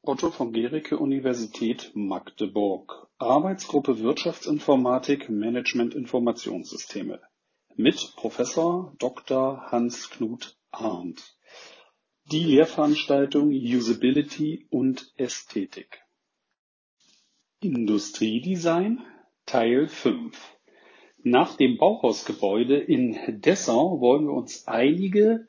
Otto von Guericke, Universität Magdeburg. Arbeitsgruppe Wirtschaftsinformatik, Management Informationssysteme mit Professor Dr. Hans-Knut Arndt. Die Lehrveranstaltung Usability und Ästhetik. Industriedesign Teil 5. Nach dem Bauhausgebäude in Dessau wollen wir uns einige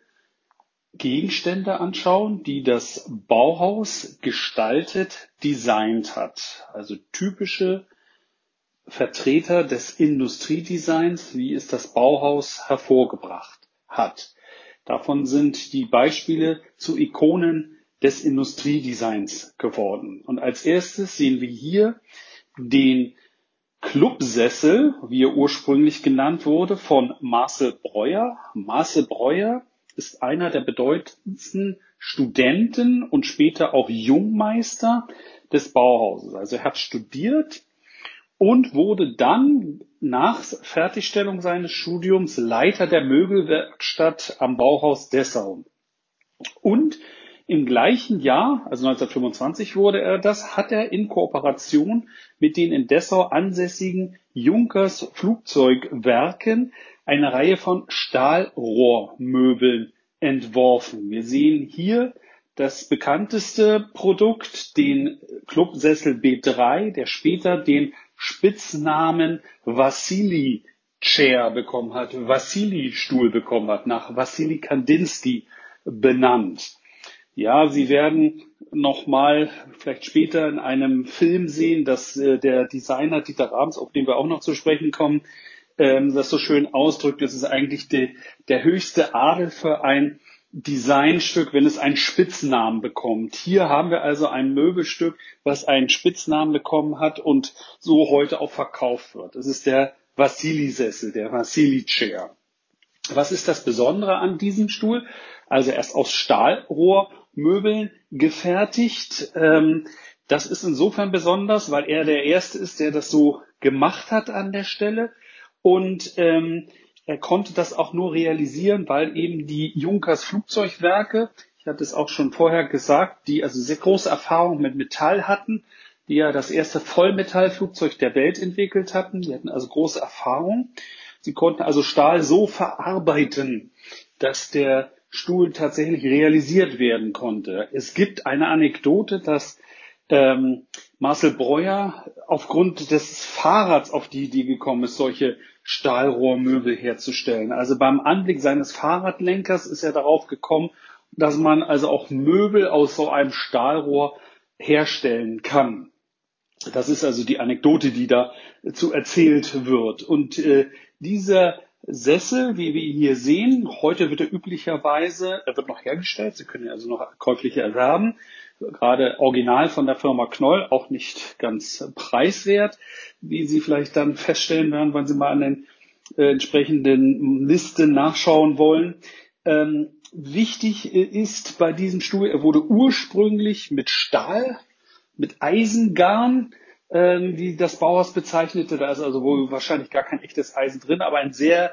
Gegenstände anschauen, die das Bauhaus gestaltet, designt hat. Also typische Vertreter des Industriedesigns, wie es das Bauhaus hervorgebracht hat. Davon sind die Beispiele zu Ikonen des Industriedesigns geworden. Und als erstes sehen wir hier den Clubsessel, wie er ursprünglich genannt wurde, von Marcel Breuer. Marcel Breuer ist einer der bedeutendsten Studenten und später auch Jungmeister des Bauhauses. Also er hat studiert und wurde dann nach Fertigstellung seines Studiums Leiter der Möbelwerkstatt am Bauhaus Dessau. Und im gleichen Jahr, also 1925 wurde er das, hat er in Kooperation mit den in Dessau ansässigen Junkers Flugzeugwerken eine Reihe von Stahlrohrmöbeln entworfen. Wir sehen hier das bekannteste Produkt, den Clubsessel B3, der später den Spitznamen Wassily Chair bekommen hat, Wassily Stuhl bekommen hat, nach Wassily Kandinsky benannt. Ja, Sie werden nochmal vielleicht später in einem Film sehen, dass der Designer Dieter Rams, auf den wir auch noch zu sprechen kommen, das so schön ausdrückt. Es ist eigentlich der höchste Adel für ein Designstück, wenn es einen Spitznamen bekommt. Hier haben wir also ein Möbelstück, was einen Spitznamen bekommen hat und so heute auch verkauft wird. Es ist der Wassily-Sessel, der Wassily-Chair. Was ist das Besondere an diesem Stuhl? Also er ist aus Stahlrohrmöbeln gefertigt. Das ist insofern besonders, weil er der Erste ist, der das so gemacht hat an der Stelle. Und er konnte das auch nur realisieren, weil eben die Junkers Flugzeugwerke, ich hatte es auch schon vorher gesagt, die also sehr große Erfahrung mit Metall hatten, die ja das erste Vollmetallflugzeug der Welt entwickelt hatten. Die hatten also große Erfahrung. Sie konnten also Stahl so verarbeiten, dass der Stuhl tatsächlich realisiert werden konnte. Es gibt eine Anekdote, dass Marcel Breuer aufgrund des Fahrrads auf die Idee gekommen ist, solche Stahlrohrmöbel herzustellen. Also beim Anblick seines Fahrradlenkers ist er darauf gekommen, dass man also auch Möbel aus so einem Stahlrohr herstellen kann. Das ist also die Anekdote, die dazu erzählt wird. Und dieser Sessel, wie wir ihn hier sehen, heute wird er üblicherweise, er wird noch hergestellt, Sie können ihn also noch käuflich erwerben, gerade original von der Firma Knoll, auch nicht ganz preiswert, wie Sie vielleicht dann feststellen werden, wenn Sie mal an den entsprechenden Listen nachschauen wollen. Wichtig ist bei diesem Stuhl, er wurde ursprünglich mit Stahl, mit Eisengarn, wie das Bauhaus bezeichnete. Da ist also wohl wahrscheinlich gar kein echtes Eisen drin, aber ein sehr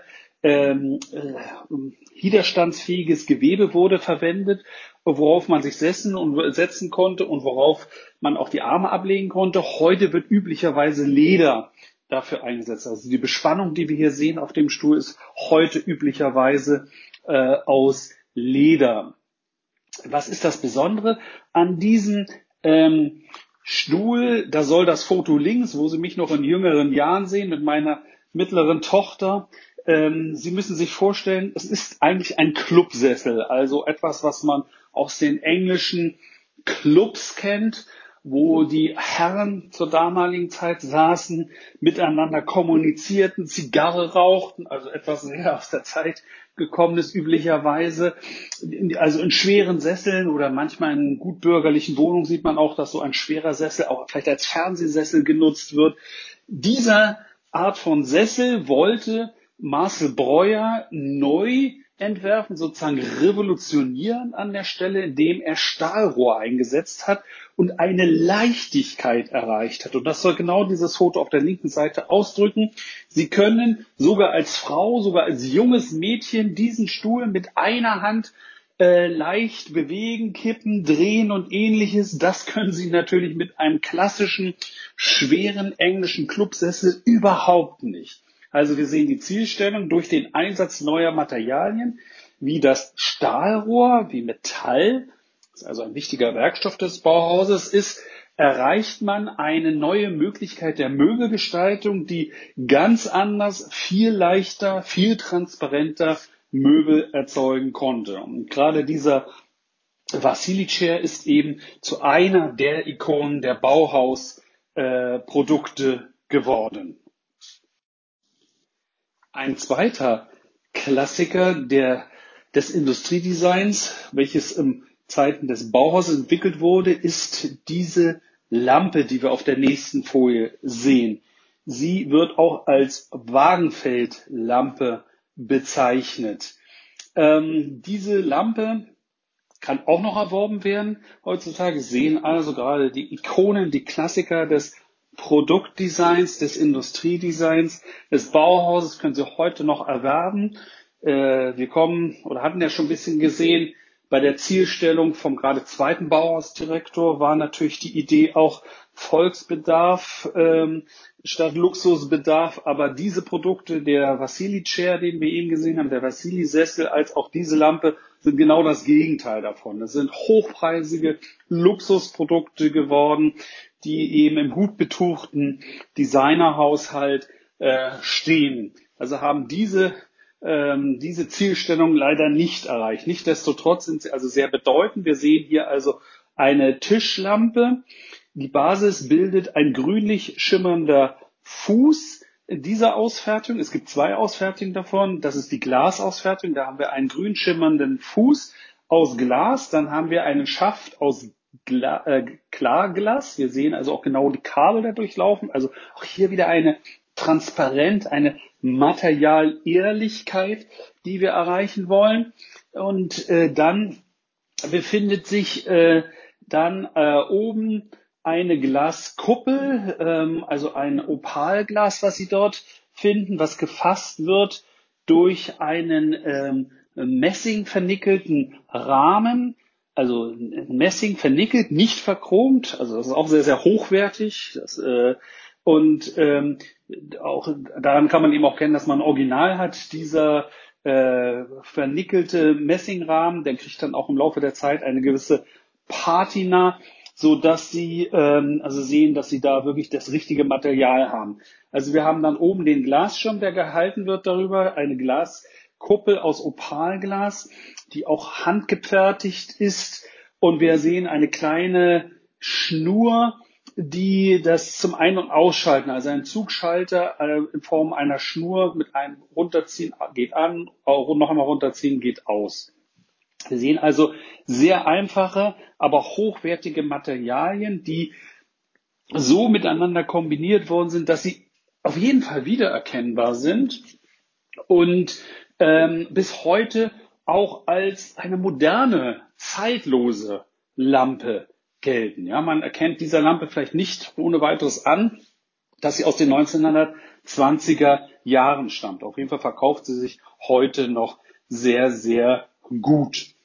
widerstandsfähiges Gewebe wurde verwendet, worauf man sich setzen konnte und worauf man auch die Arme ablegen konnte. Heute wird üblicherweise Leder dafür eingesetzt. Also die Bespannung, die wir hier sehen auf dem Stuhl, ist heute üblicherweise aus Leder. Was ist das Besondere an diesem Stuhl? Da soll das Foto links, wo Sie mich noch in jüngeren Jahren sehen, mit meiner mittleren Tochter. Sie müssen sich vorstellen, es ist eigentlich ein Clubsessel, also etwas, was man aus den englischen Clubs kennt, wo die Herren zur damaligen Zeit saßen, miteinander kommunizierten, Zigarre rauchten, also etwas sehr aus der Zeit gekommenes üblicherweise. Also in schweren Sesseln oder manchmal in gutbürgerlichen Wohnungen sieht man auch, dass so ein schwerer Sessel auch vielleicht als Fernsehsessel genutzt wird. Dieser Art von Sessel wollte Marcel Breuer neu entwerfen, sozusagen revolutionieren an der Stelle, indem er Stahlrohr eingesetzt hat und eine Leichtigkeit erreicht hat. Und das soll genau dieses Foto auf der linken Seite ausdrücken. Sie können sogar als Frau, sogar als junges Mädchen diesen Stuhl mit einer Hand leicht bewegen, kippen, drehen und ähnliches. Das können Sie natürlich mit einem klassischen, schweren englischen Clubsessel überhaupt nicht. Also wir sehen die Zielstellung durch den Einsatz neuer Materialien, wie das Stahlrohr, wie Metall, das ist also ein wichtiger Werkstoff des Bauhauses ist, erreicht man eine neue Möglichkeit der Möbelgestaltung, die ganz anders, viel leichter, viel transparenter Möbel erzeugen konnte. Und gerade dieser Vasili Chair ist eben zu einer der Ikonen der Bauhaus-Produkte geworden. Ein zweiter Klassiker des Industriedesigns, welches in Zeiten des Bauhauses entwickelt wurde, ist diese Lampe, die wir auf der nächsten Folie sehen. Sie wird auch als Wagenfeldlampe bezeichnet. Diese Lampe kann auch noch erworben werden. Heutzutage sehen also gerade die Ikonen, die Klassiker des Produktdesigns, des Industriedesigns, des Bauhauses können Sie heute noch erwerben. Wir kommen oder hatten ja schon ein bisschen gesehen, bei der Zielstellung vom gerade zweiten Bauhausdirektor war natürlich die Idee auch Volksbedarf statt Luxusbedarf. Aber diese Produkte, der Vasili Chair, den wir eben gesehen haben, der Vasili Sessel, als auch diese Lampe, sind genau das Gegenteil davon. Das sind hochpreisige Luxusprodukte geworden, die eben im gut betuchten Designerhaushalt stehen. Also haben diese Zielstellung leider nicht erreicht. Nichtsdestotrotz sind sie also sehr bedeutend. Wir sehen hier also eine Tischlampe. Die Basis bildet ein grünlich schimmernder Fuß dieser Ausfertigung. Es gibt zwei Ausfertigungen davon. Das ist die Glasausfertigung. Da haben wir einen grün schimmernden Fuß aus Glas. Dann haben wir einen Schaft aus Klarglas. Wir sehen also auch genau die Kabel da durchlaufen. Also auch hier wieder eine Transparenz, eine Materialehrlichkeit, die wir erreichen wollen. Und dann befindet sich dann oben eine Glaskuppel, also ein Opalglas, was Sie dort finden, was gefasst wird durch einen Messing vernickelten Rahmen, also Messing vernickelt, nicht verchromt, also das ist auch sehr, sehr hochwertig. Auch daran kann man eben auch kennen, dass man ein Original hat. Dieser vernickelte Messingrahmen, der kriegt dann auch im Laufe der Zeit eine gewisse Patina, so dass Sie also sehen, dass Sie da wirklich das richtige Material haben. Also wir haben dann oben den Glasschirm, der gehalten wird darüber, eine Glaskuppel aus Opalglas, die auch handgefertigt ist. Und wir sehen eine kleine Schnur, die das zum Ein- und Ausschalten, also ein Zugschalter in Form einer Schnur mit einem Runterziehen geht an, noch einmal runterziehen geht aus. Wir sehen also sehr einfache, aber hochwertige Materialien, die so miteinander kombiniert worden sind, dass sie auf jeden Fall wiedererkennbar sind und bis heute auch als eine moderne, zeitlose Lampe gelten. Ja, man erkennt dieser Lampe vielleicht nicht ohne weiteres an, dass sie aus den 1920er Jahren stammt. Auf jeden Fall verkauft sie sich heute noch sehr, sehr gut.